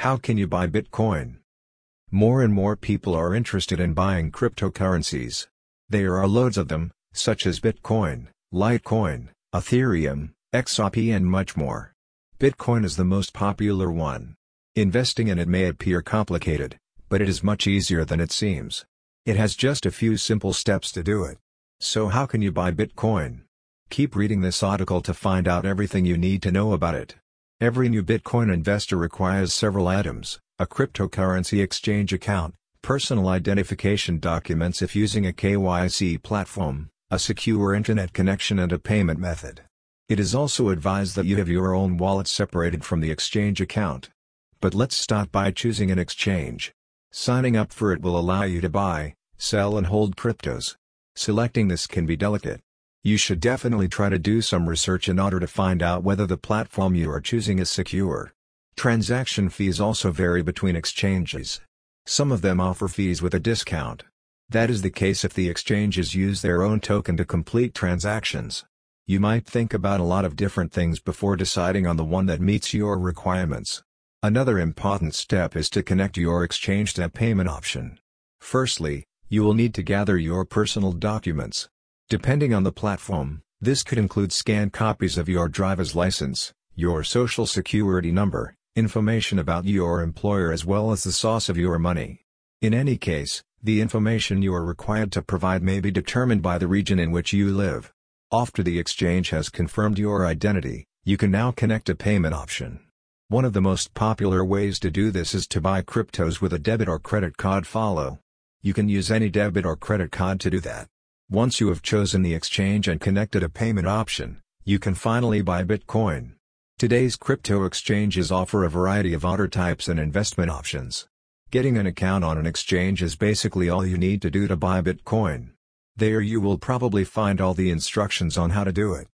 How can you buy Bitcoin? More and more people are interested in buying cryptocurrencies. There are loads of them, such as Bitcoin, Litecoin, Ethereum, XRP and much more. Bitcoin is the most popular one. Investing in it may appear complicated, but it is much easier than it seems. It has just a few simple steps to do it. So how can you buy Bitcoin? Keep reading this article to find out everything you need to know about it. Every new Bitcoin investor requires several items: a cryptocurrency exchange account, personal identification documents if using a KYC platform, a secure internet connection and a payment method. It is also advised that you have your own wallet separated from the exchange account. But let's start by choosing an exchange. Signing up for it will allow you to buy, sell and hold cryptos. Selecting this can be delicate. You should definitely try to do some research in order to find out whether the platform you are choosing is secure. Transaction fees also vary between exchanges. Some of them offer fees with a discount. That is the case if the exchanges use their own token to complete transactions. You might think about a lot of different things before deciding on the one that meets your requirements. Another important step is to connect your exchange to a payment option. Firstly, you will need to gather your personal documents. Depending on the platform, this could include scanned copies of your driver's license, your social security number, information about your employer as well as the source of your money. In any case, the information you are required to provide may be determined by the region in which you live. After the exchange has confirmed your identity, you can now connect a payment option. One of the most popular ways to do this is to buy cryptos with a debit or credit card follow. You can use any debit or credit card to do that. Once you have chosen the exchange and connected a payment option, you can finally buy Bitcoin. Today's crypto exchanges offer a variety of order types and investment options. Getting an account on an exchange is basically all you need to do to buy Bitcoin. There you will probably find all the instructions on how to do it.